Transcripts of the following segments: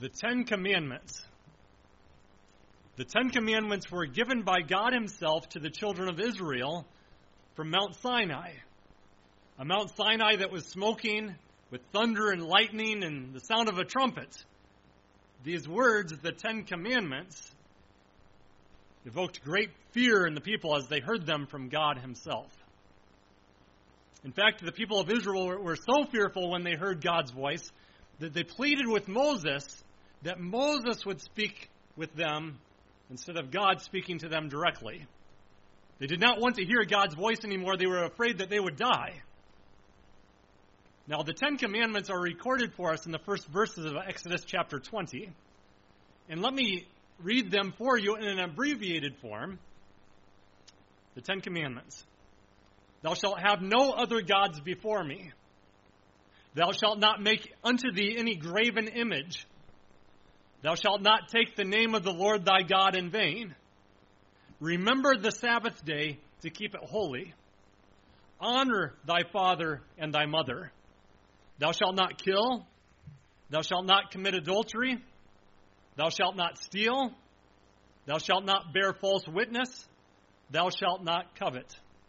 The Ten Commandments. The Ten Commandments were given by God Himself to the children of Israel from Mount Sinai. A Mount Sinai that was smoking with thunder and lightning and the sound of a trumpet. These words, the Ten Commandments, evoked great fear in the people as they heard them from God Himself. In fact, the people of Israel were so fearful when they heard God's voice that they pleaded with Moses that Moses would speak with them instead of God speaking to them directly. They did not want to hear God's voice anymore. They were afraid that they would die. Now, the Ten Commandments are recorded for us in the first verses of Exodus chapter 20. And let me read them for you in an abbreviated form. The Ten Commandments. Thou shalt have no other gods before me. Thou shalt not make unto thee any graven image. Thou shalt not take the name of the Lord thy God in vain. Remember the Sabbath day to keep it holy. Honor thy father and thy mother. Thou shalt not kill. Thou shalt not commit adultery. Thou shalt not steal. Thou shalt not bear false witness. Thou shalt not covet.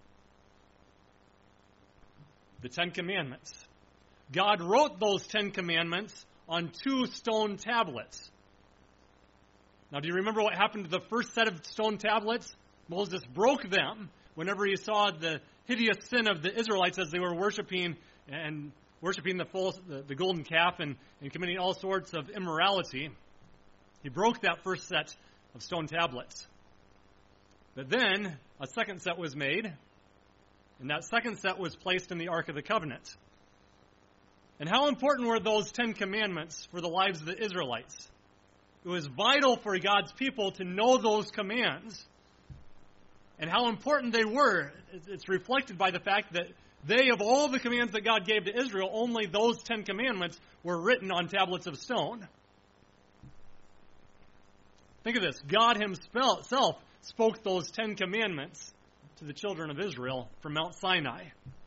The Ten Commandments. God wrote those Ten Commandments on 2 stone tablets. Now, do you remember what happened to the first set of stone tablets? Moses broke them whenever he saw the hideous sin of the Israelites as they were worshiping the golden calf and committing all sorts of immorality. He broke that first set of stone tablets. But then a second set was made, and that second set was placed in the Ark of the Covenant. And how important were those 10 commandments for the lives of the Israelites? It was vital for God's people to know those commands. And how important they were, it's reflected by the fact that they, of all the commands that God gave to Israel, only those 10 commandments were written on tablets of stone. Think of this. God Himself spoke those 10 commandments to the children of Israel from Mount Sinai.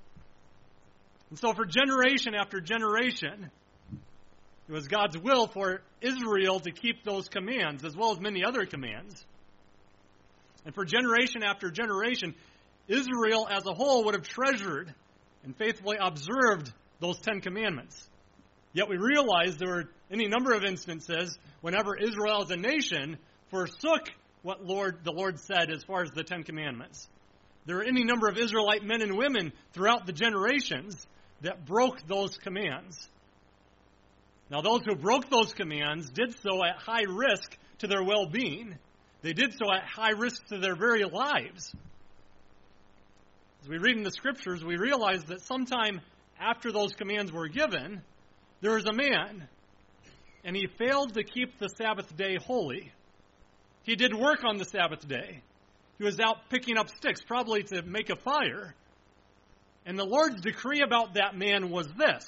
And so for generation after generation, it was God's will for Israel to keep those commands, as well as many other commands. And for generation after generation, Israel as a whole would have treasured and faithfully observed those 10 commandments. Yet we realize there were any number of instances whenever Israel as a nation forsook what the Lord said as far as the 10 commandments. There are any number of Israelite men and women throughout the generations that broke those commands. Now, those who broke those commands did so at high risk to their well-being. They did so at high risk to their very lives. As we read in the Scriptures, we realize that sometime after those commands were given, there was a man, and he failed to keep the Sabbath day holy. He did work on the Sabbath day. He was out picking up sticks, probably to make a fire. And the Lord's decree about that man was this: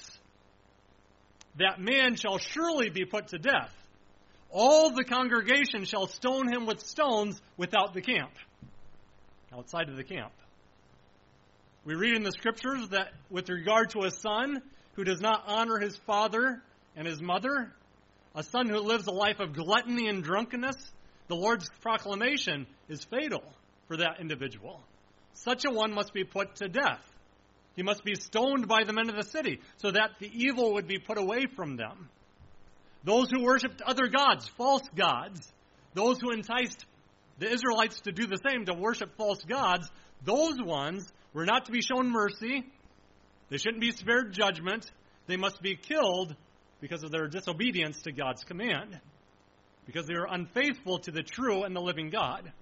that man shall surely be put to death. All the congregation shall stone him with stones without the camp, outside of the camp. We read in the Scriptures that with regard to a son who does not honor his father and his mother, a son who lives a life of gluttony and drunkenness, the Lord's proclamation is fatal for that individual. Such a one must be put to death. He must be stoned by the men of the city so that the evil would be put away from them. Those who worshipped other gods, false gods, those who enticed the Israelites to do the same, to worship false gods, those ones were not to be shown mercy. They shouldn't be spared judgment. They must be killed because of their disobedience to God's command, because they were unfaithful to the true and the living God.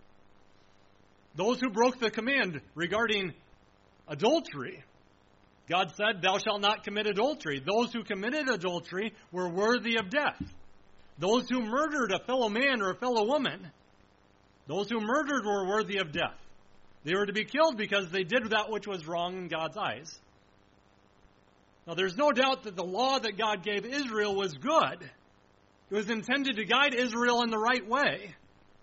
Those who broke the command regarding adultery, God said, "Thou shalt not commit adultery." Those who committed adultery were worthy of death. Those who murdered a fellow man or a fellow woman, those who murdered were worthy of death. They were to be killed because they did that which was wrong in God's eyes. Now, there's no doubt that the law that God gave Israel was good. It was intended to guide Israel in the right way.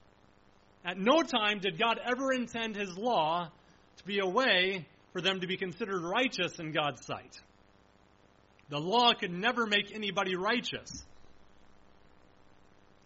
At no time did God ever intend His law to be a way for them to be considered righteous in God's sight. The law could never make anybody righteous.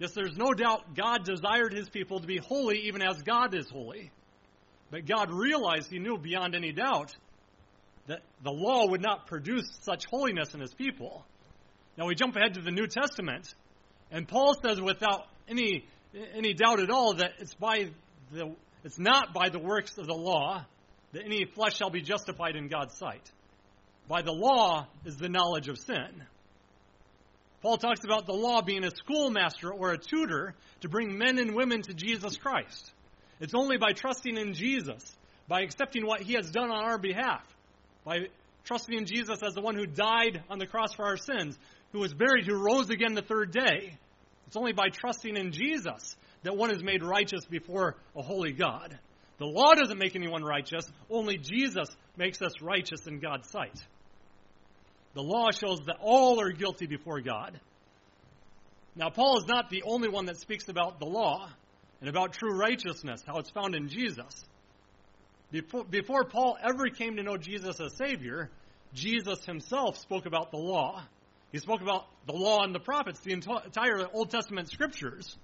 Yes, there's no doubt God desired his people to be holy even as God is holy. But God realized, he knew beyond any doubt, that the law would not produce such holiness in his people. Now we jump ahead to the New Testament, and Paul says without any doubt at all that it's not by the works of the law that any flesh shall be justified in God's sight. By the law is the knowledge of sin. Paul talks about the law being a schoolmaster or a tutor to bring men and women to Jesus Christ. It's only by trusting in Jesus, by accepting what he has done on our behalf, by trusting in Jesus as the one who died on the cross for our sins, who was buried, who rose again the third day. It's only by trusting in Jesus that one is made righteous before a holy God. The law doesn't make anyone righteous. Only Jesus makes us righteous in God's sight. The law shows that all are guilty before God. Now, Paul is not the only one that speaks about the law and about true righteousness, how it's found in Jesus. Before Paul ever came to know Jesus as Savior, Jesus himself spoke about the law. He spoke about the law and the prophets, the entire Old Testament scriptures.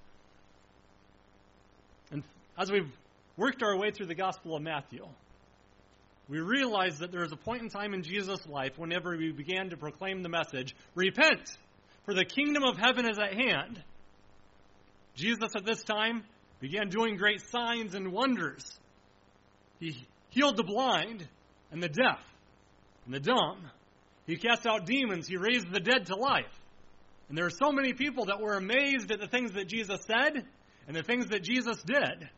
And as we've worked our way through the Gospel of Matthew, we realize that there was a point in time in Jesus' life whenever he began to proclaim the message, repent, for the kingdom of heaven is at hand. Jesus at this time began doing great signs and wonders. He healed the blind and the deaf and the dumb. He cast out demons. He raised the dead to life. And there are so many people that were amazed at the things that Jesus said and the things that Jesus did.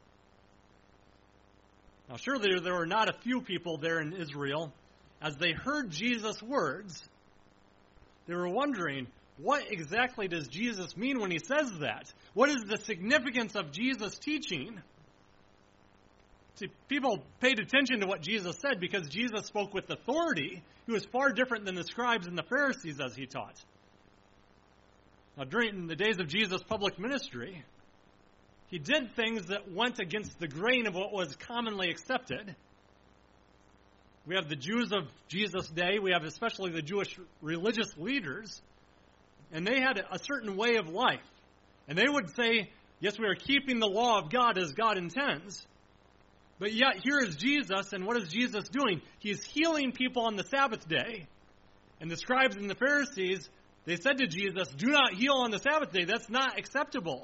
Now, surely there were not a few people there in Israel. As they heard Jesus' words, they were wondering, what exactly does Jesus mean when he says that? What is the significance of Jesus' teaching? See, people paid attention to what Jesus said because Jesus spoke with authority. He was far different than the scribes and the Pharisees as he taught. Now, during the days of Jesus' public ministry, he did things that went against the grain of what was commonly accepted. We have the Jews of Jesus' day. We have especially the Jewish religious leaders. And they had a certain way of life. And they would say, yes, we are keeping the law of God as God intends. But yet, here is Jesus, and what is Jesus doing? He's healing people on the Sabbath day. And the scribes and the Pharisees, they said to Jesus, do not heal on the Sabbath day. That's not acceptable.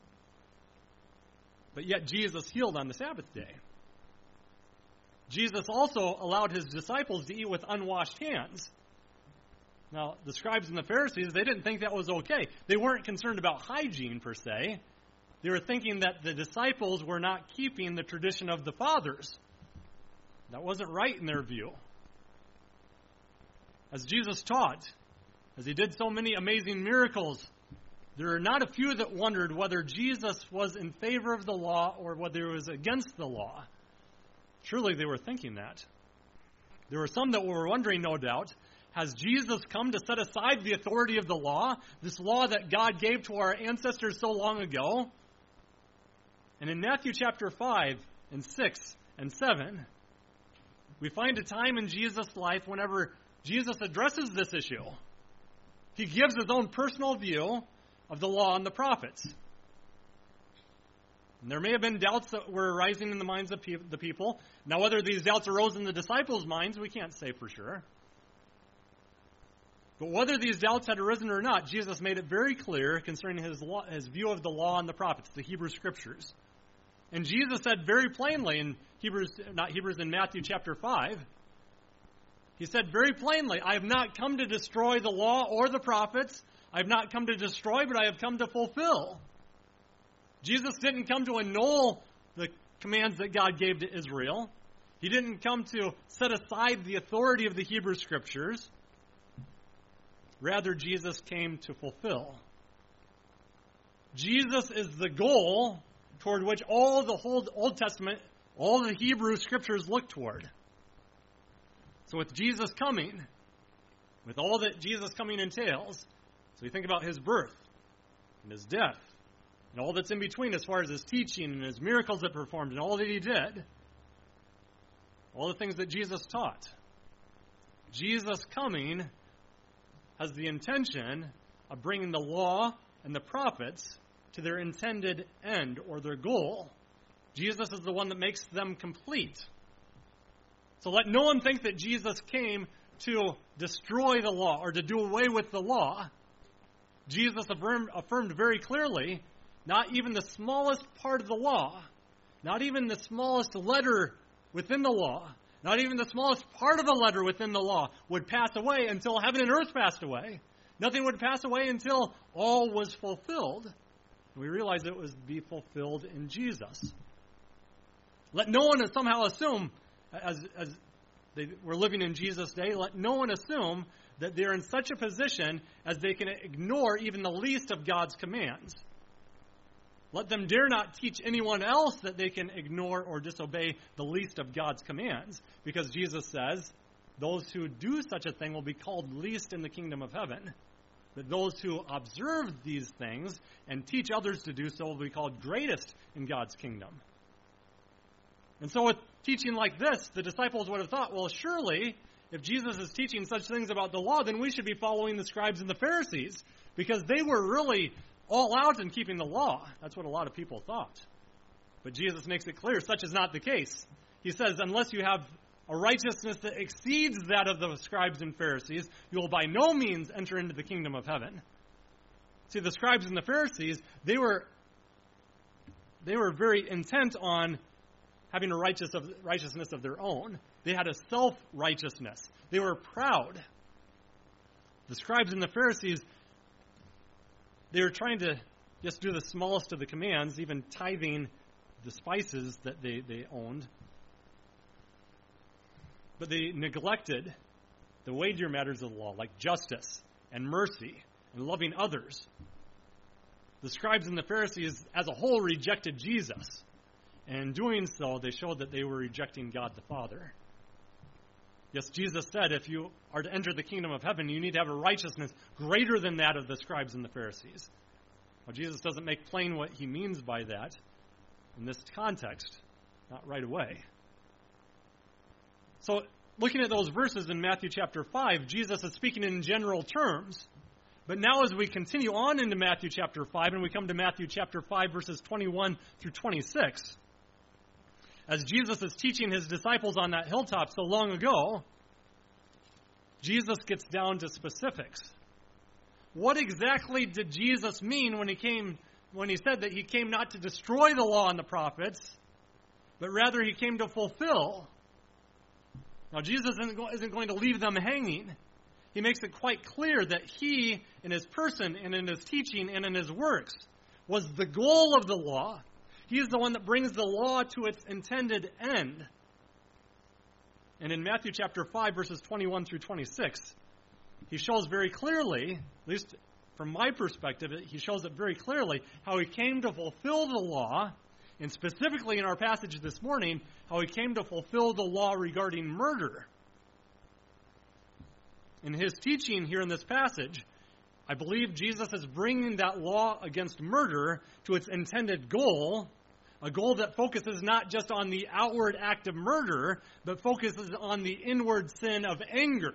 But yet, Jesus healed on the Sabbath day. Jesus also allowed his disciples to eat with unwashed hands. Now, the scribes and the Pharisees, they didn't think that was okay. They weren't concerned about hygiene, per se. They were thinking that the disciples were not keeping the tradition of the fathers. That wasn't right in their view. As Jesus taught, as he did so many amazing miracles, there are not a few that wondered whether Jesus was in favor of the law or whether he was against the law. Surely they were thinking that. There were some that were wondering, no doubt, has Jesus come to set aside the authority of the law, this law that God gave to our ancestors so long ago? And in Matthew chapter 5 and 6 and 7, we find a time in Jesus' life whenever Jesus addresses this issue. He gives his own personal view of the law and the prophets. And there may have been doubts that were arising in the minds of the people. Now, whether these doubts arose in the disciples' minds, we can't say for sure. But whether these doubts had arisen or not, Jesus made it very clear concerning his view of the law and the prophets, the Hebrew Scriptures. And Jesus said very plainly in Matthew chapter 5, he said very plainly, I have not come to destroy the law or the prophets. I have not come to destroy, but I have come to fulfill. Jesus didn't come to annul the commands that God gave to Israel. He didn't come to set aside the authority of the Hebrew Scriptures. Rather, Jesus came to fulfill. Jesus is the goal toward which all the whole Old Testament, all the Hebrew Scriptures look toward. So with Jesus coming, with all that Jesus coming entails, so we think about his birth and his death and all that's in between as far as his teaching and his miracles that performed and all that he did, all the things that Jesus taught. Jesus coming has the intention of bringing the law and the prophets to their intended end or their goal. Jesus is the one that makes them complete. So let no one think that Jesus came to destroy the law or to do away with the law. Jesus affirmed very clearly, not even the smallest part of the law, not even the smallest letter within the law, not even the smallest part of a letter within the law would pass away until heaven and earth passed away. Nothing would pass away until all was fulfilled. And we realize it was to be fulfilled in Jesus. Let no one somehow assume, as they were living in Jesus' day, let no one assume that they're in such a position as they can ignore even the least of God's commands. Let them dare not teach anyone else that they can ignore or disobey the least of God's commands, because Jesus says, those who do such a thing will be called least in the kingdom of heaven. But those who observe these things and teach others to do so will be called greatest in God's kingdom. And so with teaching like this, the disciples would have thought, well, surely, if Jesus is teaching such things about the law, then we should be following the scribes and the Pharisees, because they were really all out in keeping the law. That's what a lot of people thought. But Jesus makes it clear such is not the case. He says, unless you have a righteousness that exceeds that of the scribes and Pharisees, you will by no means enter into the kingdom of heaven. See, the scribes and the Pharisees, they were very intent on having a righteousness of their own. They had a self-righteousness. They were proud. The scribes and the Pharisees, they were trying to just do the smallest of the commands, even tithing the spices that they owned. But they neglected the weightier matters of the law, like justice and mercy and loving others. The scribes and the Pharisees, as a whole, rejected Jesus. And in doing so, they showed that they were rejecting God the Father. Yes, Jesus said, if you are to enter the kingdom of heaven, you need to have a righteousness greater than that of the scribes and the Pharisees. Well, Jesus doesn't make plain what he means by that in this context, not right away. So, looking at those verses in Matthew chapter 5, Jesus is speaking in general terms. But now as we continue on into Matthew chapter 5, and we come to Matthew chapter 5, verses 21 through 26, as Jesus is teaching his disciples on that hilltop so long ago, Jesus gets down to specifics. What exactly did Jesus mean when he said that he came not to destroy the law and the prophets, but rather he came to fulfill? Now, Jesus isn't going to leave them hanging. He makes it quite clear that he, in his person and in his teaching and in his works, was the goal of the law. He is the one that brings the law to its intended end. And in Matthew chapter 5, verses 21 through 26, he shows very clearly, at least from my perspective, he shows it very clearly how he came to fulfill the law, and specifically in our passage this morning, how he came to fulfill the law regarding murder. In his teaching here in this passage, I believe Jesus is bringing that law against murder to its intended goal, a goal that focuses not just on the outward act of murder, but focuses on the inward sin of anger,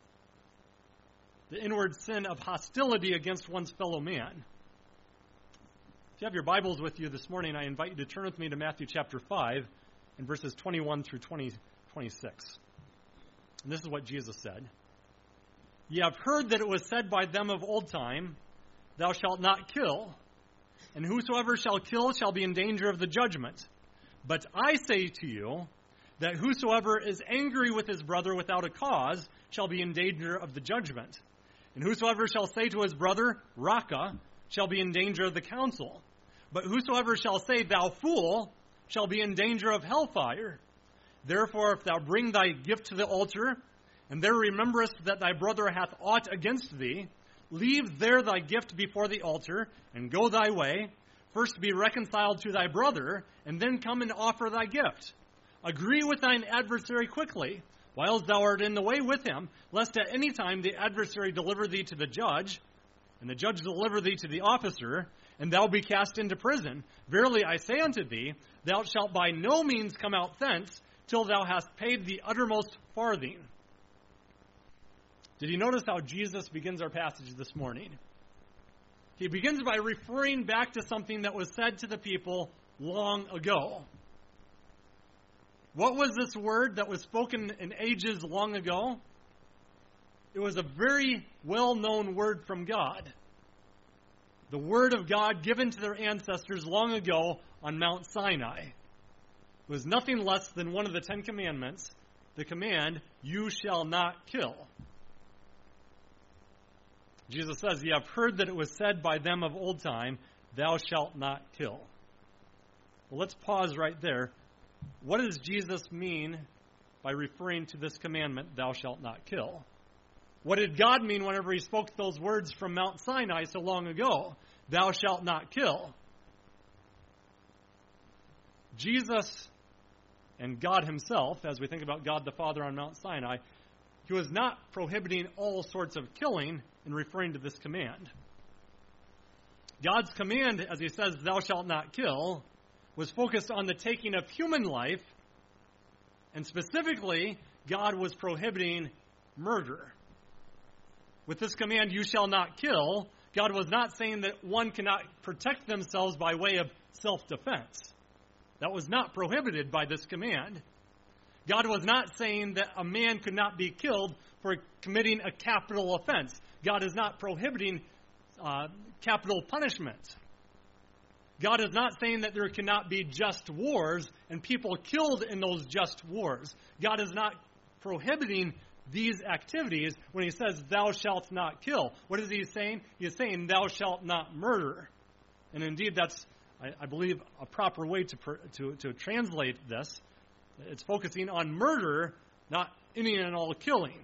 the inward sin of hostility against one's fellow man. If you have your Bibles with you this morning, I invite you to turn with me to Matthew chapter 5 and verses 21 through 26. And this is what Jesus said. Ye have heard that it was said by them of old time, thou shalt not kill, and whosoever shall kill shall be in danger of the judgment. But I say to you that whosoever is angry with his brother without a cause shall be in danger of the judgment. And whosoever shall say to his brother, Raca, shall be in danger of the council. But whosoever shall say, Thou fool, shall be in danger of hellfire. Therefore, if thou bring thy gift to the altar, and there rememberest that thy brother hath aught against thee, leave there thy gift before the altar, and go thy way. First be reconciled to thy brother, and then come and offer thy gift. Agree with thine adversary quickly, whiles thou art in the way with him, lest at any time the adversary deliver thee to the judge, and the judge deliver thee to the officer, and thou be cast into prison. Verily I say unto thee, thou shalt by no means come out thence, till thou hast paid the uttermost farthing. Did you notice how Jesus begins our passage this morning? he begins by referring back to something that was said to the people long ago. What was this word that was spoken in ages long ago? It was a very well-known word from God. The word of God given to their ancestors long ago on Mount Sinai. It was nothing less than one of the 10 Commandments, the command, "You shall not kill." Jesus says, "You have heard that it was said by them of old time, 'Thou shalt not kill.'" Well, let's pause right there. What does Jesus mean by referring to this commandment, "Thou shalt not kill"? What did God mean whenever he spoke those words from Mount Sinai so long ago? "Thou shalt not kill." Jesus and God himself, as we think about God the Father on Mount Sinai, he was not prohibiting all sorts of killing in referring to this command. God's command, as he says, "Thou shalt not kill," was focused on the taking of human life, and specifically, God was prohibiting murder. With this command, "You shall not kill," God was not saying that one cannot protect themselves by way of self-defense. That was not prohibited by this command. God was not saying that a man could not be killed for committing a capital offense. God is not prohibiting capital punishment. God is not saying that there cannot be just wars and people killed in those just wars. God is not prohibiting these activities when he says, "Thou shalt not kill." What is he saying? He is saying, "Thou shalt not murder." And indeed, that's, I believe, a proper way to translate this. It's focusing on murder, not any and all killing.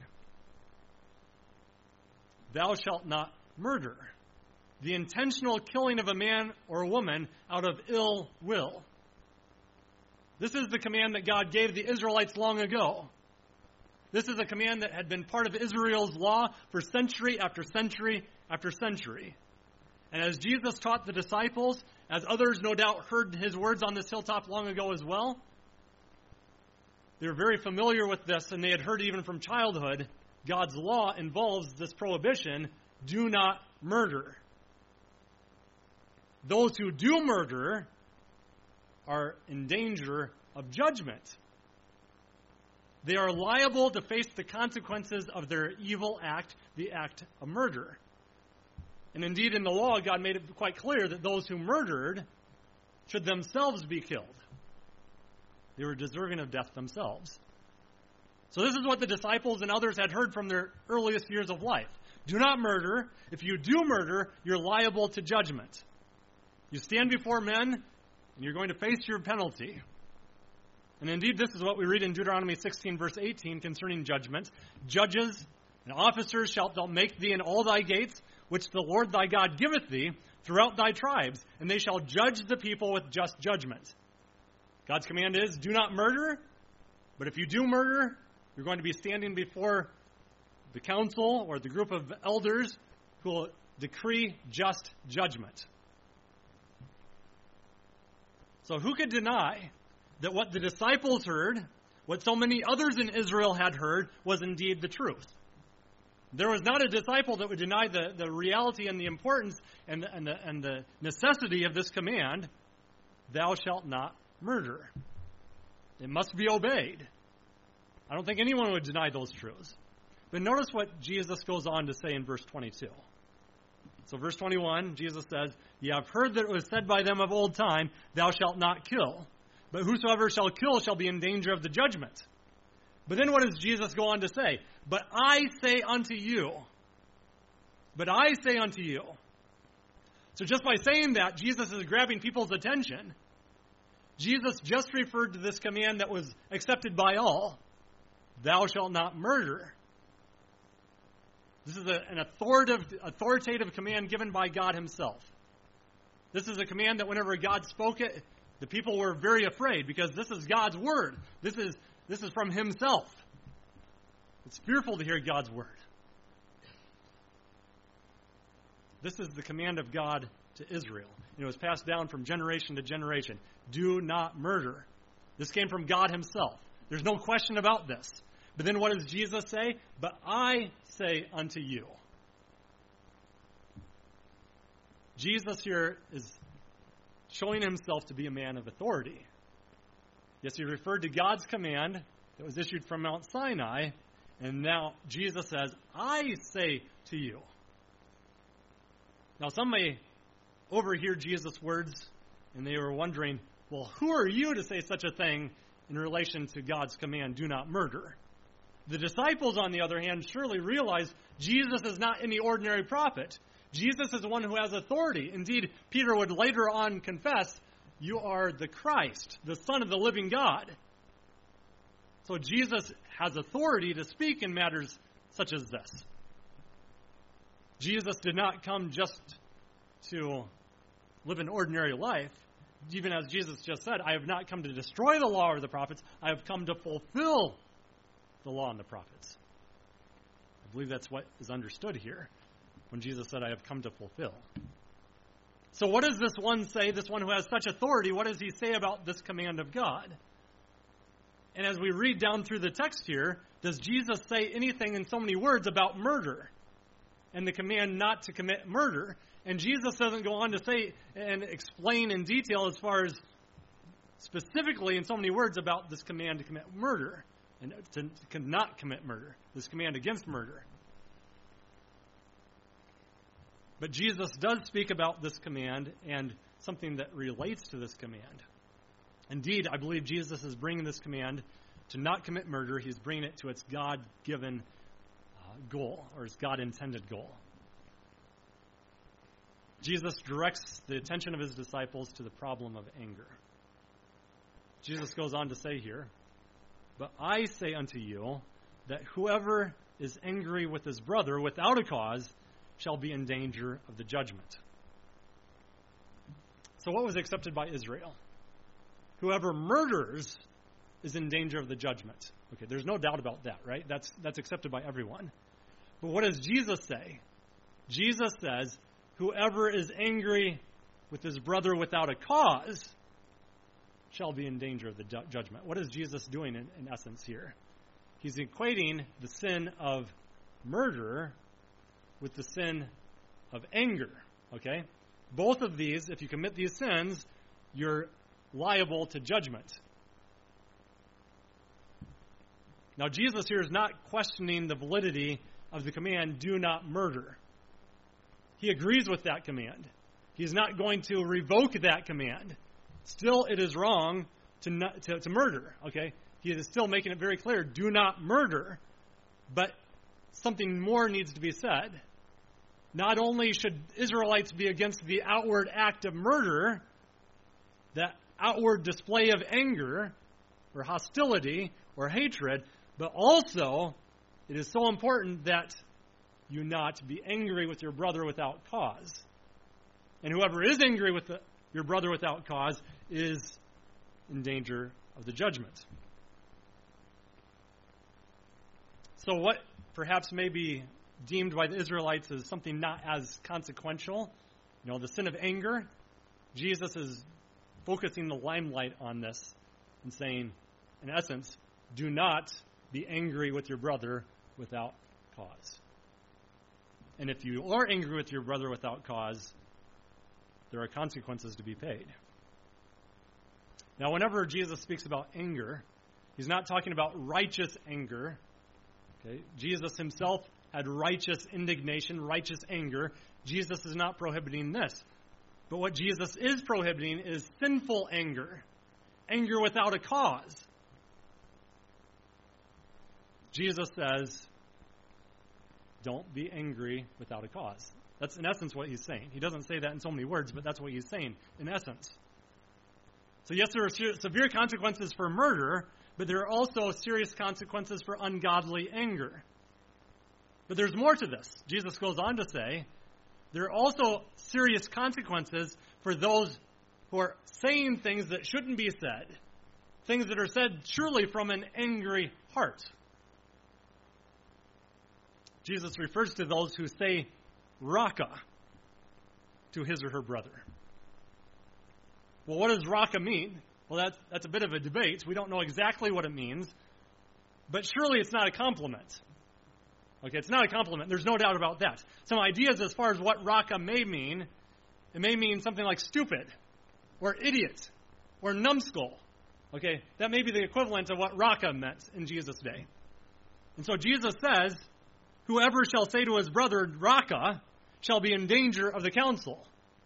"Thou shalt not murder." The intentional killing of a man or a woman out of ill will. This is the command that God gave the Israelites long ago. This is a command that had been part of Israel's law for century after century after century. And as Jesus taught the disciples, as others no doubt heard his words on this hilltop long ago as well, they were very familiar with this, and they had heard even from childhood, God's law involves this prohibition, "Do not murder." Those who do murder are in danger of judgment. They are liable to face the consequences of their evil act, the act of murder. And indeed, in the law, God made it quite clear that those who murdered should themselves be killed. They were deserving of death themselves. So this is what the disciples and others had heard from their earliest years of life. Do not murder. If you do murder, you're liable to judgment. You stand before men, and you're going to face your penalty. And indeed, this is what we read in Deuteronomy 16, verse 18, concerning judgment. "Judges and officers shalt thou make thee in all thy gates, which the Lord thy God giveth thee, throughout thy tribes, and they shall judge the people with just judgment." God's command is, do not murder, but if you do murder, you're going to be standing before the council or the group of elders who will decree just judgment. So who could deny that what the disciples heard, what so many others in Israel had heard, was indeed the truth? There was not a disciple that would deny the reality and the importance and the necessity of this command, "Thou shalt not murder." It must be obeyed. I don't think anyone would deny those truths. But notice what Jesus goes on to say in verse 22. So verse 21, Jesus says, "Ye have heard that it was said by them of old time, 'Thou shalt not kill.' But whosoever shall kill shall be in danger of the judgment." But then what does Jesus go on to say? "But I say unto you." But I say unto you. So just by saying that, Jesus is grabbing people's attention. Jesus just referred to this command that was accepted by all. "Thou shalt not murder." This is an authoritative command given by God himself. This is a command that whenever God spoke it, the people were very afraid because this is God's word. This is from himself. It's fearful to hear God's word. This is the command of God to Israel. It was passed down from generation to generation. Do not murder. This came from God himself. There's no question about this. But then what does Jesus say? "But I say unto you." Jesus here is showing himself to be a man of authority. Yes, he referred to God's command that was issued from Mount Sinai, and now Jesus says, I say to you. Now, some may overhear Jesus' words, and they were wondering, well, who are you to say such a thing in relation to God's command, do not murder? The disciples, on the other hand, surely realize Jesus is not any ordinary prophet. Jesus is one who has authority. Indeed, Peter would later on confess, you are the Christ, the Son of the living God. So Jesus has authority to speak in matters such as this. Jesus did not come just to live an ordinary life. Even as Jesus just said, I have not come to destroy the law or the prophets. I have come to fulfill the law and the prophets. I believe that's what is understood here when Jesus said, I have come to fulfill. So what does this one say, this one who has such authority, what does he say about this command of God? And as we read down through the text here, does Jesus say anything in so many words about murder and the command not to commit murder? And Jesus doesn't go on to say and explain in detail as far as specifically in so many words about this command to commit murder and to not commit murder, this command against murder. But Jesus does speak about this command and something that relates to this command. Indeed, I believe Jesus is bringing this command to not commit murder. He's bringing it to its God-given goal, or its God-intended goal. Jesus directs the attention of his disciples to the problem of anger. Jesus goes on to say here, but I say unto you that whoever is angry with his brother without a cause shall be in danger of the judgment. So what was accepted by Israel? Whoever murders is in danger of the judgment. Okay, there's no doubt about that, right? That's accepted by everyone. But what does Jesus say? Jesus says, whoever is angry with his brother without a cause shall be in danger of the judgment. What is Jesus doing in essence here? He's equating the sin of murder with the sin of anger, okay? Both of these, if you commit these sins, you're liable to judgment. Now, Jesus here is not questioning the validity of the command, do not murder. He agrees with that command. He's not going to revoke that command. Still, it is wrong to murder, okay? He is still making it very clear, do not murder. But something more needs to be said. Not only should Israelites be against the outward act of murder, that outward display of anger or hostility or hatred, but also it is so important that you not be angry with your brother without cause. And whoever is angry with your brother without cause is in danger of the judgment. So what perhaps may be deemed by the Israelites as something not as consequential, the sin of anger, Jesus is focusing the limelight on this and saying, in essence, do not be angry with your brother without cause. And if you are angry with your brother without cause, there are consequences to be paid. Now, whenever Jesus speaks about anger, he's not talking about righteous anger. Okay? Jesus himself had righteous indignation, righteous anger. Jesus is not prohibiting this. But what Jesus is prohibiting is sinful anger, anger without a cause. Jesus says, don't be angry without a cause. That's in essence what he's saying. He doesn't say that in so many words, but that's what he's saying in essence. So yes, there are severe consequences for murder, but there are also serious consequences for ungodly anger. But there's more to this. Jesus goes on to say, there are also serious consequences for those who are saying things that shouldn't be said, things that are said surely from an angry heart. Jesus refers to those who say raka to his or her brother. Well, what does raka mean? Well, that's a bit of a debate. We don't know exactly what it means, but surely it's not a compliment. Okay, it's not a compliment. There's no doubt about that. Some ideas as far as what raka may mean, It may mean something like stupid, or idiot, or numbskull. Okay, that may be the equivalent of what raka meant in Jesus' day. And so Jesus says, whoever shall say to his brother, raka, shall be in danger of the council.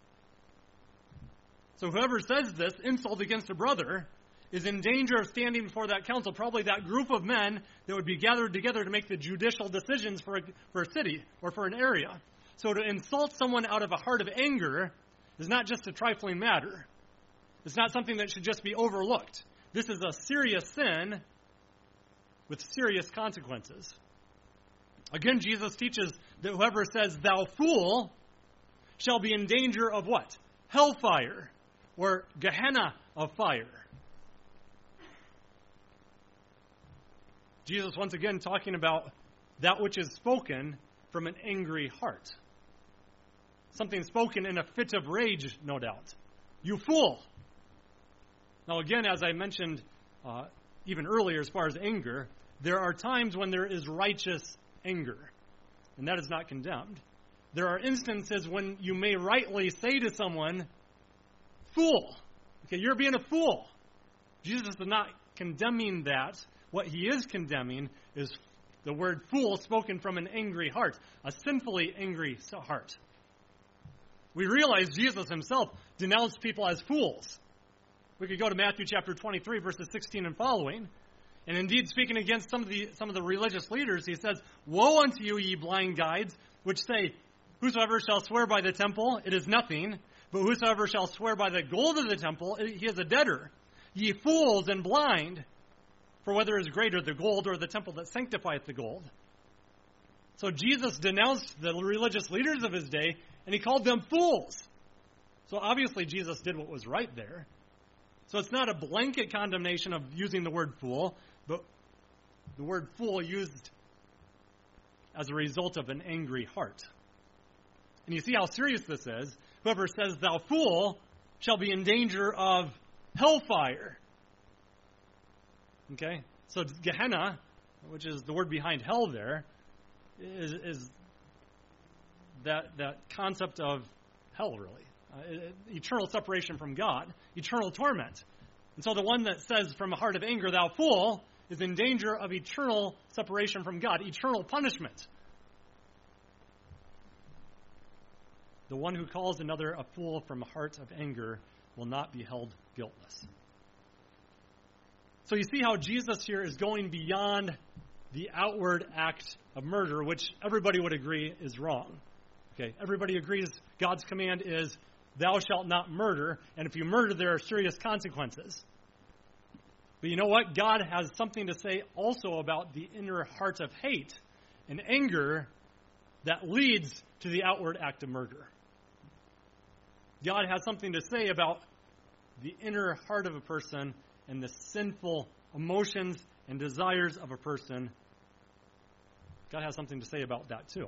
So whoever says this insult against a brother is in danger of standing before that council, probably that group of men that would be gathered together to make the judicial decisions for a city or for an area. So to insult someone out of a heart of anger is not just a trifling matter. It's not something that should just be overlooked. This is a serious sin with serious consequences. Again, Jesus teaches that whoever says, thou fool, shall be in danger of what? Hellfire, or Gehenna of fire. Jesus, once again, talking about that which is spoken from an angry heart. Something spoken in a fit of rage, no doubt. You fool! Now again, as I mentioned even earlier as far as anger, there are times when there is righteous anger, and that is not condemned. There are instances when you may rightly say to someone, fool. Okay, you're being a fool. Jesus is not condemning that. What he is condemning is the word fool spoken from an angry heart, a sinfully angry heart. We realize Jesus himself denounced people as fools. We could go to Matthew chapter 23, verses 16 and following. And indeed, speaking against some of the religious leaders, he says, woe unto you, ye blind guides, which say, whosoever shall swear by the temple, it is nothing. But whosoever shall swear by the gold of the temple, he is a debtor. Ye fools and blind, for whether is greater, the gold or the temple that sanctifieth the gold? So Jesus denounced the religious leaders of his day, and he called them fools. So obviously Jesus did what was right there. So it's not a blanket condemnation of using the word fool, but the word fool used as a result of an angry heart. And you see how serious this is. Whoever says, thou fool, shall be in danger of hellfire. Okay? So Gehenna, which is the word behind hell there, is that concept of hell, really. Eternal separation from God, eternal torment. And so the one that says from a heart of anger, thou fool, is in danger of eternal separation from God, eternal punishment. The one who calls another a fool from a heart of anger will not be held guiltless. So you see how Jesus here is going beyond the outward act of murder, which everybody would agree is wrong. Okay, everybody agrees God's command is, thou shalt not murder, and if you murder, there are serious consequences. But you know what? God has something to say also about the inner heart of hate and anger that leads to the outward act of murder. God has something to say about the inner heart of a person and the sinful emotions and desires of a person. God has something to say about that too.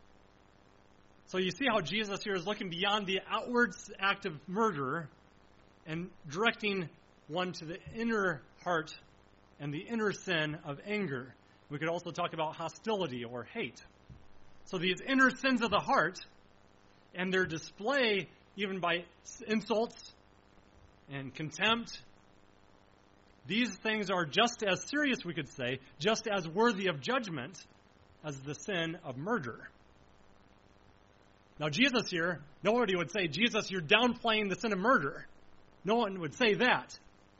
So you see how Jesus here is looking beyond the outward act of murder and directing one to the inner heart and the inner sin of anger. We could also talk about hostility or hate. So these inner sins of the heart and their display even by insults and contempt, these things are just as serious, we could say, just as worthy of judgment as the sin of murder. Now, Jesus here, nobody would say, Jesus, you're downplaying the sin of murder. No one would say that.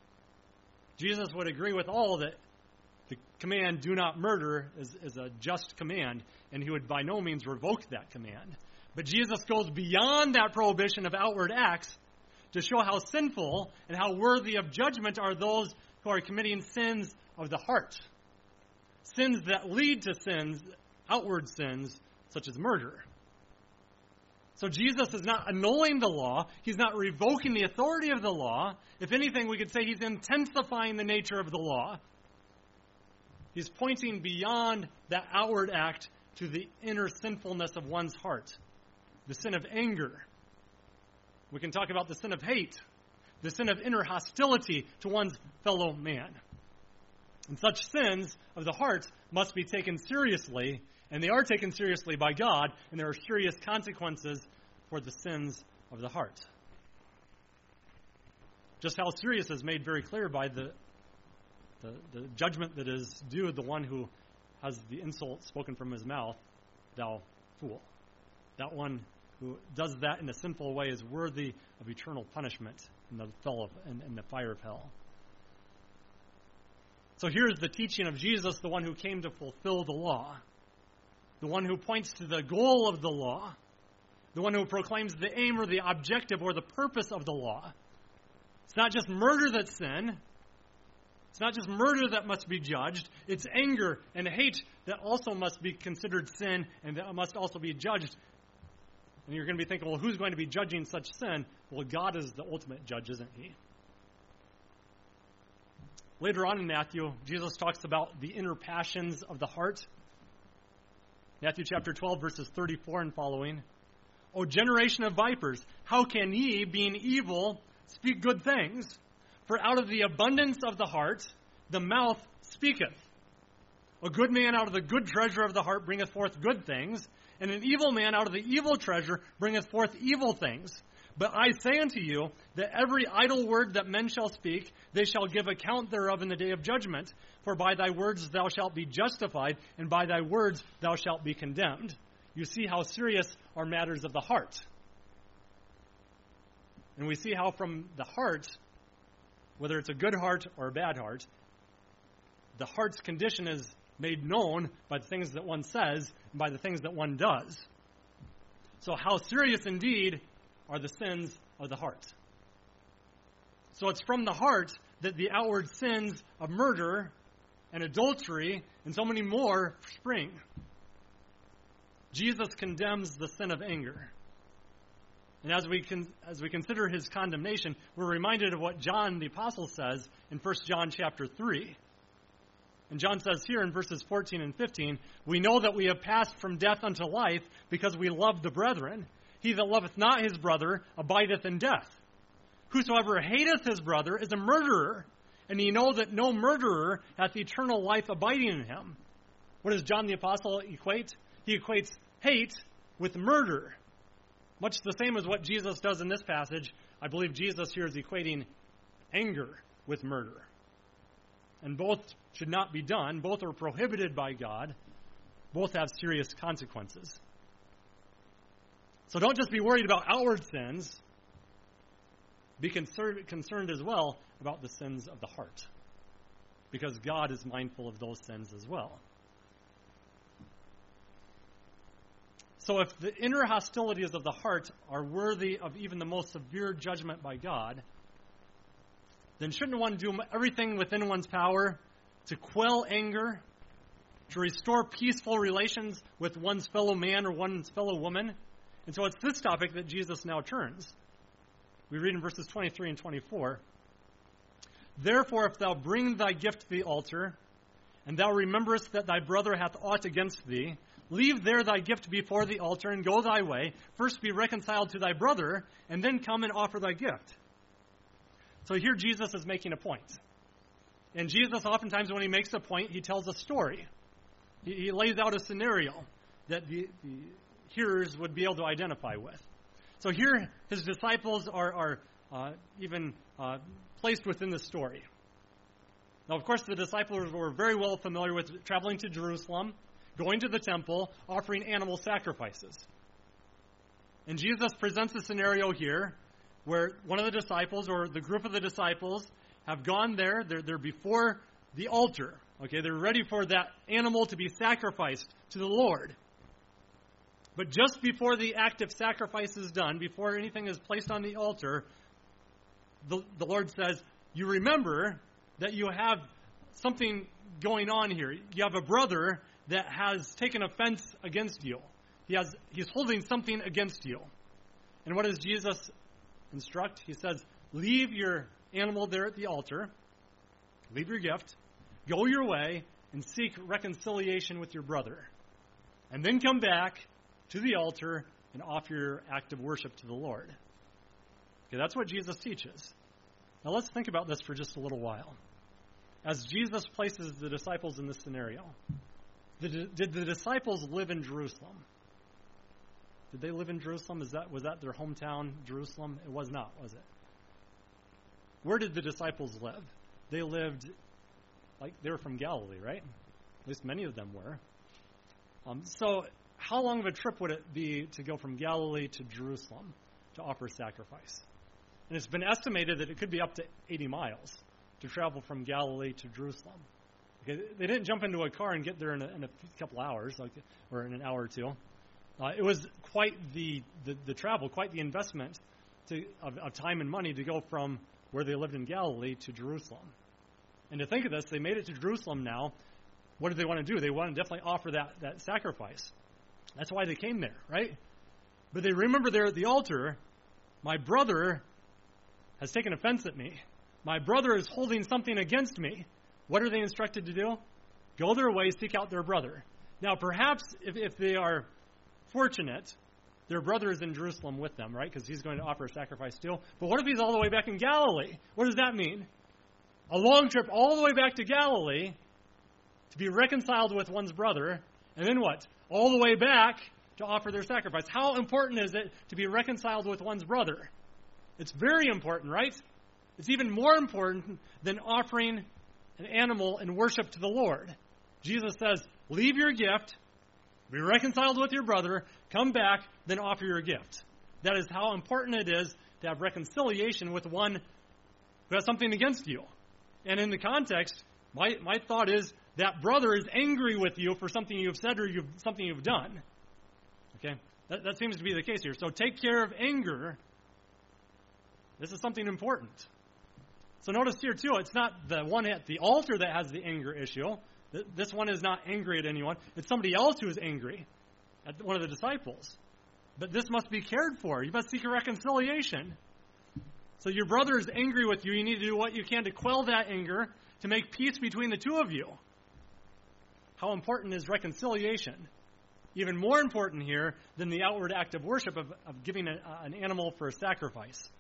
Jesus would agree with all that the command, do not murder, is a just command, and he would by no means revoke that command. But Jesus goes beyond that prohibition of outward acts to show how sinful and how worthy of judgment are those who are committing sins of the heart. Sins that lead to sins, outward sins, such as murder. So Jesus is not annulling the law. He's not revoking the authority of the law. If anything, we could say he's intensifying the nature of the law. He's pointing beyond that outward act to the inner sinfulness of one's heart. The sin of anger. We can talk about the sin of hate. The sin of inner hostility to one's fellow man. And such sins of the heart must be taken seriously, and they are taken seriously by God, and there are serious consequences for the sins of the heart. Just how serious is made very clear by the judgment that is due the one who has the insult spoken from his mouth, thou fool. That one who does that in a sinful way is worthy of eternal punishment in the fire of hell. So here's the teaching of Jesus, the one who came to fulfill the law, the one who points to the goal of the law, the one who proclaims the aim or the objective or the purpose of the law. It's not just murder that's sin. It's not just murder that must be judged. It's anger and hate that also must be considered sin and that must also be judged. And you're going to be thinking, well, who's going to be judging such sin? Well, God is the ultimate judge, isn't he? Later on in Matthew, Jesus talks about the inner passions of the heart. Matthew chapter 12, verses 34 and following. O generation of vipers, how can ye, being evil, speak good things? For out of the abundance of the heart, the mouth speaketh. A good man out of the good treasure of the heart bringeth forth good things, and an evil man out of the evil treasure bringeth forth evil things. But I say unto you, that every idle word that men shall speak, they shall give account thereof in the day of judgment. For by thy words thou shalt be justified, and by thy words thou shalt be condemned. You see how serious are matters of the heart. And we see how from the heart, whether it's a good heart or a bad heart, the heart's condition is made known by the things that one says and by the things that one does. So how serious indeed are the sins of the heart. So it's from the heart that the outward sins of murder and adultery and so many more spring. Jesus condemns the sin of anger. And as we consider his condemnation, we're reminded of what John the Apostle says in 1 John chapter 3. And John says here in verses 14 and 15, we know that we have passed from death unto life because we love the brethren. He that loveth not his brother abideth in death. Whosoever hateth his brother is a murderer, and ye know that no murderer hath eternal life abiding in him. What does John the Apostle equate? He equates hate with murder. Much the same as what Jesus does in this passage. I believe Jesus here is equating anger with murder. And both should not be done. Both are prohibited by God. Both have serious consequences. So don't just be worried about outward sins. Be concerned as well about the sins of the heart. Because God is mindful of those sins as well. So if the inner hostilities of the heart are worthy of even the most severe judgment by God, then shouldn't one do everything within one's power to quell anger, to restore peaceful relations with one's fellow man or one's fellow woman? And so it's this topic that Jesus now turns. We read in verses 23 and 24, Therefore, if thou bring thy gift to the altar, and thou rememberest that thy brother hath aught against thee, leave there thy gift before the altar, and go thy way. First be reconciled to thy brother, and then come and offer thy gift. So here Jesus is making a point. And Jesus, oftentimes when he makes a point, he tells a story. He lays out a scenario that the hearers would be able to identify with. So here his disciples are even placed within the story. Now, of course, the disciples were very well familiar with traveling to Jerusalem, going to the temple, offering animal sacrifices. And Jesus presents a scenario here where one of the disciples or the group of the disciples have gone there. They're before the altar. Okay, they're ready for that animal to be sacrificed to the Lord. But just before the act of sacrifice is done, before anything is placed on the altar, the Lord says, you remember that you have something going on here. You have a brother that has taken offense against you. He's holding something against you. And what does Jesus instruct? He says, leave your animal there at the altar, leave your gift, go your way, and seek reconciliation with your brother. And then come back to the altar and offer your act of worship to the Lord. Okay, that's what Jesus teaches. Now let's think about this for just a little while. As Jesus places the disciples in this scenario, did the disciples live in Jerusalem? Did they live in Jerusalem? Was that their hometown, Jerusalem? It was not, was it? Where did the disciples live? They lived, they were from Galilee, right? At least many of them were. So how long of a trip would it be to go from Galilee to Jerusalem to offer sacrifice? And it's been estimated that it could be up to 80 miles to travel from Galilee to Jerusalem. Okay, they didn't jump into a car and get there in a couple hours, or in an hour or two. It was quite the travel, quite the investment of time and money to go from where they lived in Galilee to Jerusalem. And to think of this, they made it to Jerusalem now. What did they want to do? They want to definitely offer that sacrifice. That's why they came there, right? But they remember there at the altar, my brother has taken offense at me. My brother is holding something against me. What are they instructed to do? Go their way, seek out their brother. Now, perhaps if they are fortunate, their brother is in Jerusalem with them, right? Because he's going to offer a sacrifice still. But what if he's all the way back in Galilee? What does that mean? A long trip all the way back to Galilee to be reconciled with one's brother, and then what? All the way back to offer their sacrifice. How important is it to be reconciled with one's brother? It's very important, right? It's even more important than offering an animal in worship to the Lord. Jesus says, leave your gift, be reconciled with your brother, come back, then offer your gift. That is how important it is to have reconciliation with one who has something against you. And in the context, my thought is that brother is angry with you for something you've said or something you've done. Okay? That seems to be the case here. So take care of anger. This is something important. So notice here, too, it's not the one at the altar that has the anger issue. This one is not angry at anyone. It's somebody else who is angry at one of the disciples. But this must be cared for. You must seek a reconciliation. So your brother is angry with you. You need to do what you can to quell that anger, to make peace between the two of you. How important is reconciliation? Even more important here than the outward act of worship of giving an animal for a sacrifice.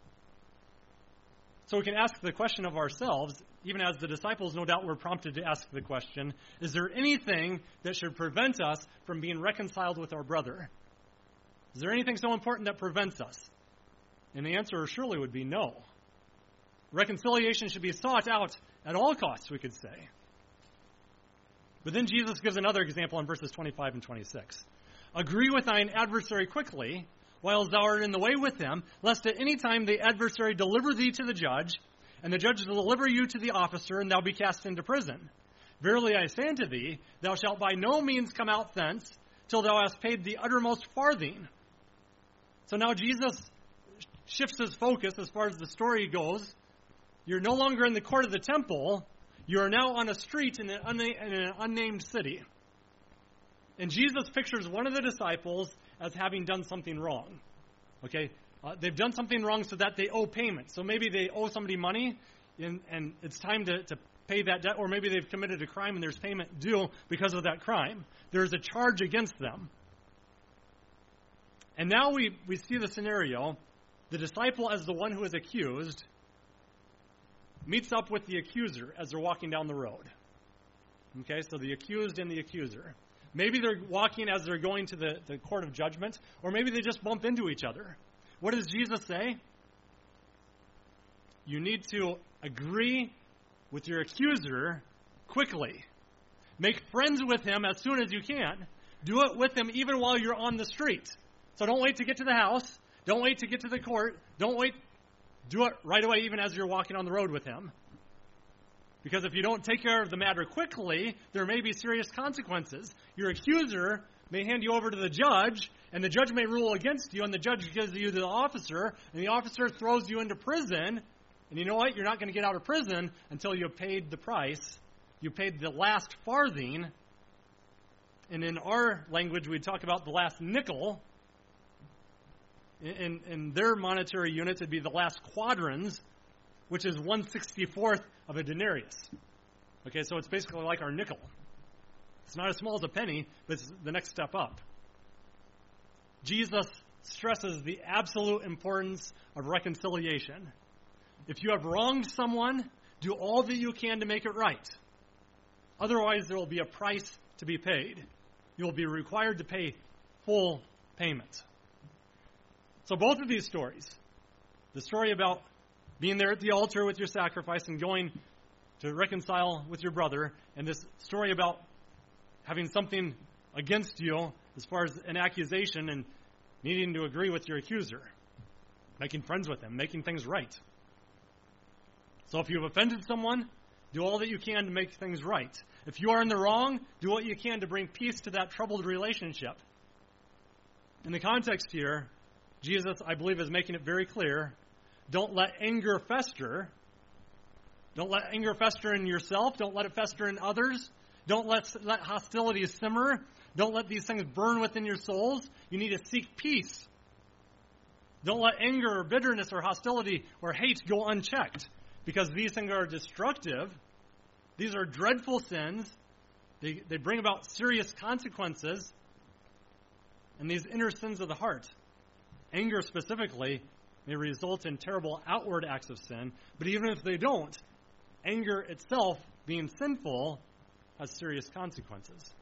So we can ask the question of ourselves, even as the disciples no doubt were prompted to ask the question, is there anything that should prevent us from being reconciled with our brother? Is there anything so important that prevents us? And the answer surely would be no. Reconciliation should be sought out at all costs, we could say. But then Jesus gives another example in verses 25 and 26. Agree with thine adversary quickly, while thou art in the way with him, lest at any time the adversary deliver thee to the judge, and the judge deliver you to the officer, and thou be cast into prison. Verily I say unto thee, thou shalt by no means come out thence, till thou hast paid the uttermost farthing. So now Jesus shifts his focus as far as the story goes. You're no longer in the court of the temple. You are now on a street in an unnamed city. And Jesus pictures one of the disciples as having done something wrong. Okay? They've done something wrong so that they owe payment. So maybe they owe somebody money, and it's time to pay that debt, or maybe they've committed a crime and there's payment due because of that crime. There's a charge against them. And now we see the scenario. The disciple, as the one who is accused, meets up with the accuser as they're walking down the road. Okay, so the accused and the accuser. Maybe they're walking as they're going to the court of judgment, or maybe they just bump into each other. What does Jesus say? You need to agree with your accuser quickly. Make friends with him as soon as you can. Do it with him even while you're on the street. So don't wait to get to the house. Don't wait to get to the court. Don't wait. Do it right away even as you're walking on the road with him. Because if you don't take care of the matter quickly, there may be serious consequences. Your accuser may hand you over to the judge, and the judge may rule against you, and the judge gives you to the officer, and the officer throws you into prison. And you know what? You're not going to get out of prison until you've paid the price. You paid the last farthing. And in our language, we talk about the last nickel. In their monetary units, it'd be the last quadrans, which is 1/64th of a denarius. Okay, so it's basically like our nickel. It's not as small as a penny, but it's the next step up. Jesus stresses the absolute importance of reconciliation. If you have wronged someone, do all that you can to make it right. Otherwise, there will be a price to be paid. You will be required to pay full payment. So both of these stories, the story about being there at the altar with your sacrifice and going to reconcile with your brother, and this story about having something against you as far as an accusation and needing to agree with your accuser, making friends with him, making things right. So if you've offended someone, do all that you can to make things right. If you are in the wrong, do what you can to bring peace to that troubled relationship. In the context here, Jesus, I believe, is making it very clear, don't let anger fester. Don't let anger fester in yourself. Don't let it fester in others. Don't let hostility simmer. Don't let these things burn within your souls. You need to seek peace. Don't let anger or bitterness or hostility or hate go unchecked, because these things are destructive. These are dreadful sins. They bring about serious consequences. And these inner sins of the heart, anger specifically, may result in terrible outward acts of sin. But even if they don't, anger itself, being sinful, has serious consequences.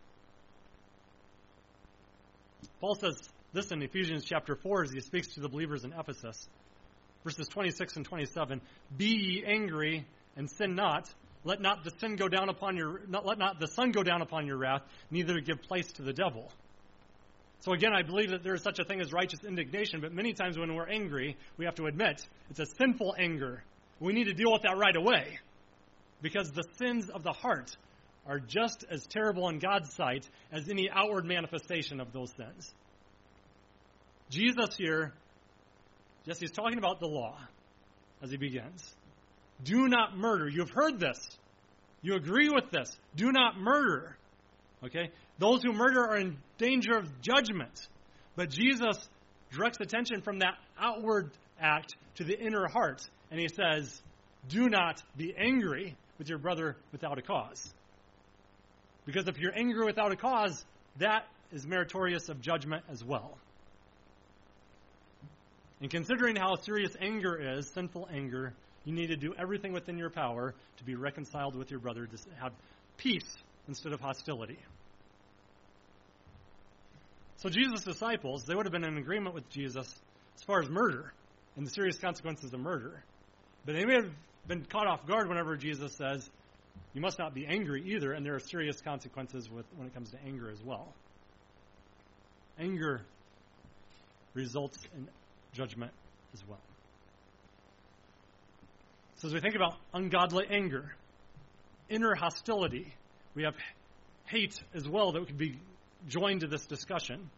Paul says this in Ephesians chapter 4 as he speaks to the believers in Ephesus. Verses 26 and 27, "Be ye angry and sin not. Let not the sun go down upon your wrath, neither give place to the devil." So again, I believe that there is such a thing as righteous indignation, but many times when we're angry, we have to admit it's a sinful anger. We need to deal with that right away, because the sins of the heart are just as terrible in God's sight as any outward manifestation of those sins. Jesus here, yes, he's talking about the law as he begins. Do not murder. You've heard this. You agree with this. Do not murder. Okay? Those who murder are in danger of judgment. But Jesus directs attention from that outward act to the inner heart. And he says, do not be angry with your brother without a cause. Because if you're angry without a cause, that is meritorious of judgment as well. And considering how serious anger is, sinful anger, you need to do everything within your power to be reconciled with your brother, to have peace instead of hostility. So Jesus' disciples, they would have been in agreement with Jesus as far as murder and the serious consequences of murder. But they may have been caught off guard whenever Jesus says, you must not be angry either, and there are serious consequences when it comes to anger as well. Anger results in judgment as well. So as we think about ungodly anger, inner hostility, we have hate as well that could be joined to this discussion.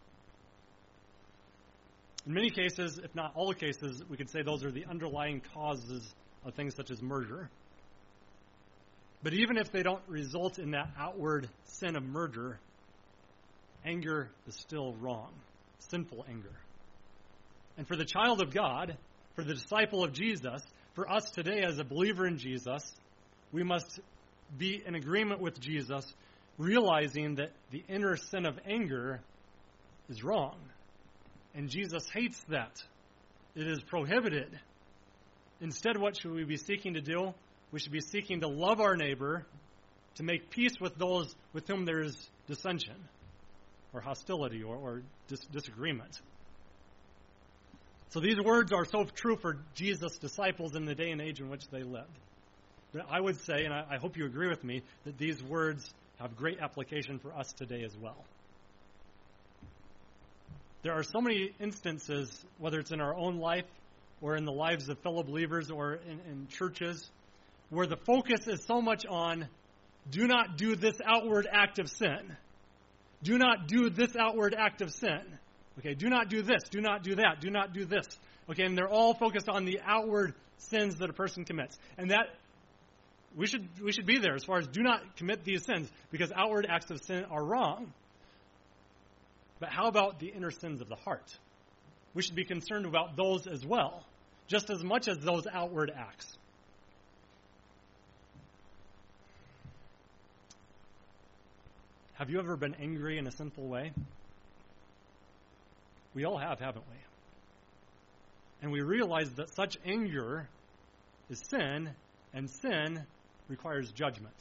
In many cases, if not all cases, we could say those are the underlying causes of things such as murder. But even if they don't result in that outward sin of murder, anger is still wrong, sinful anger. And for the child of God, for the disciple of Jesus, for us today as a believer in Jesus, we must be in agreement with Jesus, realizing that the inner sin of anger is wrong. And Jesus hates that. It is prohibited. Instead, what should we be seeking to do? We should be seeking to love our neighbor, to make peace with those with whom there is dissension or hostility or disagreement. So these words are so true for Jesus' disciples in the day and age in which they lived. But I would say, and I hope you agree with me, that these words have great application for us today as well. There are so many instances, whether it's in our own life or in the lives of fellow believers or in churches, where the focus is so much on, do not do this outward act of sin. Do not do this outward act of sin. Okay, do not do this, do not do that, do not do this. Okay, and they're all focused on the outward sins that a person commits. And that, we should be there as far as do not commit these sins, because outward acts of sin are wrong. But how about the inner sins of the heart? We should be concerned about those as well, just as much as those outward acts. Have you ever been angry in a sinful way? We all have, haven't we? And we realize that such anger is sin, and sin requires judgment.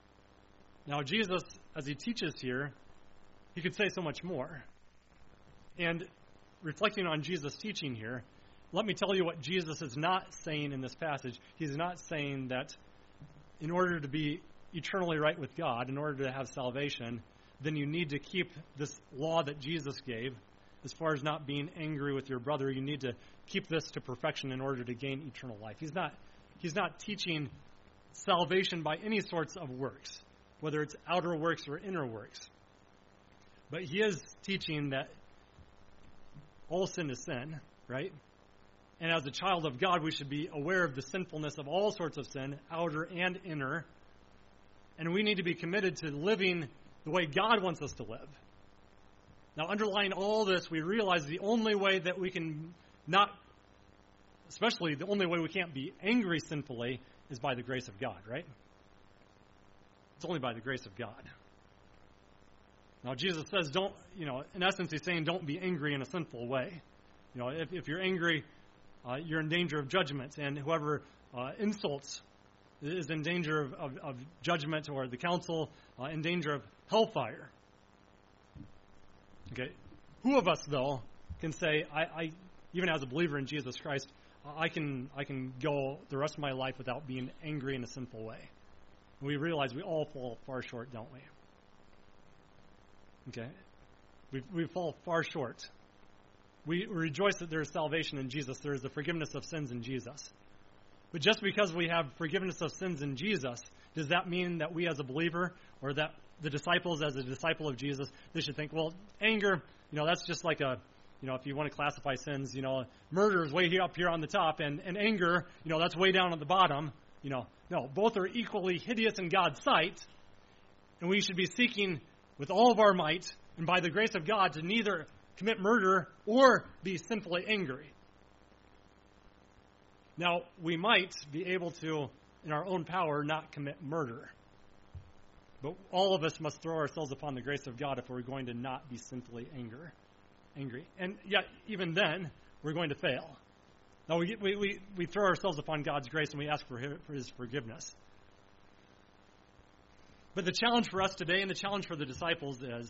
Now, Jesus, as he teaches here, he could say so much more. And reflecting on Jesus' teaching here, let me tell you what Jesus is not saying in this passage. He's not saying that in order to be eternally right with God, in order to have salvation, then you need to keep this law that Jesus gave as far as not being angry with your brother. You need to keep this to perfection in order to gain eternal life. He's not teaching salvation by any sorts of works, whether it's outer works or inner works. But he is teaching that all sin is sin, right? And as a child of God, we should be aware of the sinfulness of all sorts of sin, outer and inner. And we need to be committed to living the way God wants us to live. Now, underlying all this, we realize the only way that we can especially the only way we can't be angry sinfully, is by the grace of God, right? It's only by the grace of God. Now, Jesus says, in essence, he's saying don't be angry in a sinful way. If you're angry, you're in danger of judgment, and whoever insults is in danger of judgment, or the council in danger of hellfire. Okay, who of us, though, can say, I even as a believer in Jesus Christ, I can go the rest of my life without being angry in a sinful way? And we realize we all fall far short, don't we? Okay, we fall far short. We rejoice that there is salvation in Jesus. There is the forgiveness of sins in Jesus. But just because we have forgiveness of sins in Jesus, does that mean that we as a believer, or that the disciples as a disciple of Jesus, they should think, well, anger, that's just like if you want to classify sins, murder is way up here on the top, and anger, that's way down at the bottom. No, both are equally hideous in God's sight, and we should be seeking with all of our might, and by the grace of God, to neither commit murder or be sinfully angry. Now, we might be able to, in our own power, not commit murder. But all of us must throw ourselves upon the grace of God if we're going to not be sinfully angry. And yet, even then, we're going to fail. Now, we throw ourselves upon God's grace and we ask for his forgiveness. But the challenge for us today, and the challenge for the disciples, is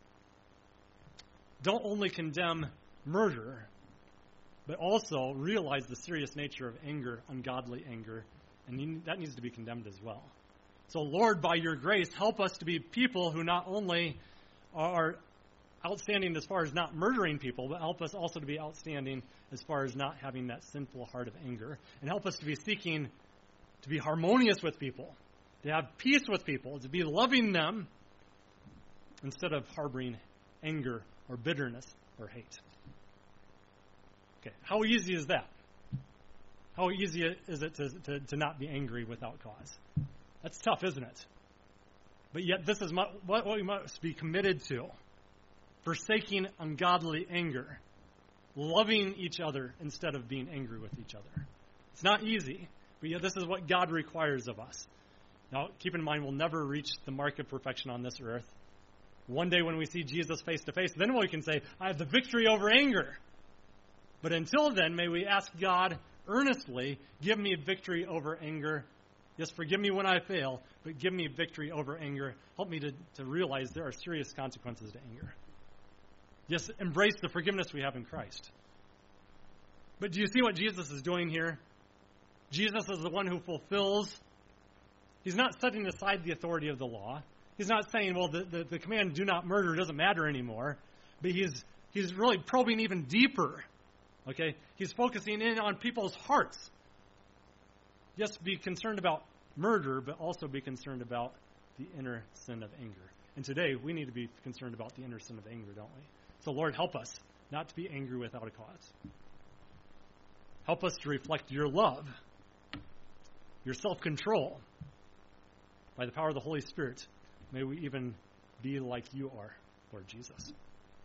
don't only condemn murder, but also realize the serious nature of anger, ungodly anger, and that needs to be condemned as well. So, Lord, by your grace, help us to be people who not only are outstanding as far as not murdering people, but help us also to be outstanding as far as not having that sinful heart of anger. And help us to be seeking to be harmonious with people, to have peace with people, to be loving them instead of harboring anger or bitterness or hate. Okay, how easy is that? How easy is it to not be angry without cause? That's tough, isn't it? But yet this is what we must be committed to. Forsaking ungodly anger. Loving each other instead of being angry with each other. It's not easy, but yet this is what God requires of us. Now, keep in mind, we'll never reach the mark of perfection on this earth. One day when we see Jesus face to face, then we can say, I have the victory over anger. But until then, may we ask God earnestly, give me victory over anger. Yes, forgive me when I fail, but give me victory over anger. Help me to realize there are serious consequences to anger. Yes, embrace the forgiveness we have in Christ. But do you see what Jesus is doing here? Jesus is the one who fulfills. He's not setting aside the authority of the law. He's not saying, well, the command, do not murder, doesn't matter anymore. But he's really probing even deeper. Okay? He's focusing in on people's hearts. Yes, be concerned about murder, but also be concerned about the inner sin of anger. And today, we need to be concerned about the inner sin of anger, don't we? So, Lord, help us not to be angry without a cause. Help us to reflect your love, your self-control. By the power of the Holy Spirit, may we even be like you are, Lord Jesus.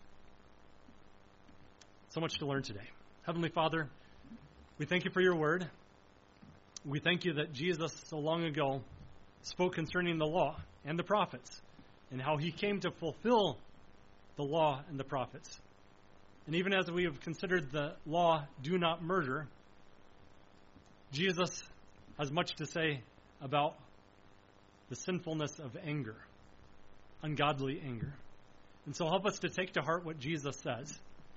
So much to learn today. Heavenly Father, we thank you for your word. We thank you that Jesus, so long ago, spoke concerning the law and the prophets and how he came to fulfill the law and the prophets. And even as we have considered the law, do not murder, Jesus has much to say about the sinfulness of anger, ungodly anger. And so help us to take to heart what Jesus says.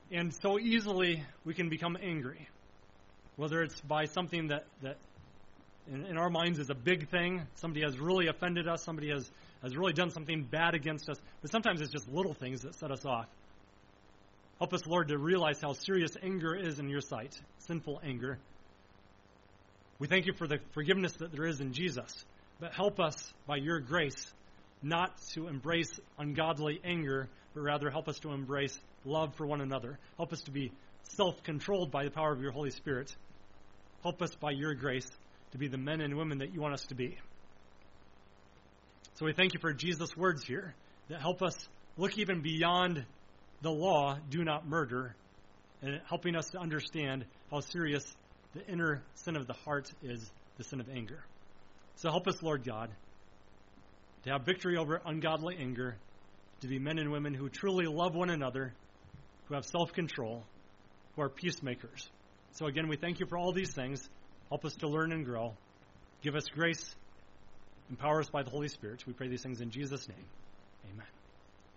And so easily we can become angry, whether it's by something that in our minds is a big thing. Somebody has really offended us. Somebody has really done something bad against us. But sometimes it's just little things that set us off. Help us, Lord, to realize how serious anger is in your sight, sinful anger. We thank you for the forgiveness that there is in Jesus. But help us, by your grace, not to embrace ungodly anger, but rather help us to embrace love for one another. Help us to be self-controlled by the power of your Holy Spirit. Help us, by your grace, to be the men and women that you want us to be. So we thank you for Jesus' words here that help us look even beyond the law, do not murder, and helping us to understand how serious the inner sin of the heart is, the sin of anger. So help us, Lord God, to have victory over ungodly anger, to be men and women who truly love one another, who have self-control, who are peacemakers. So again, we thank you for all these things. Help us to learn and grow. Give us grace. Empower us by the Holy Spirit. We pray these things in Jesus' name.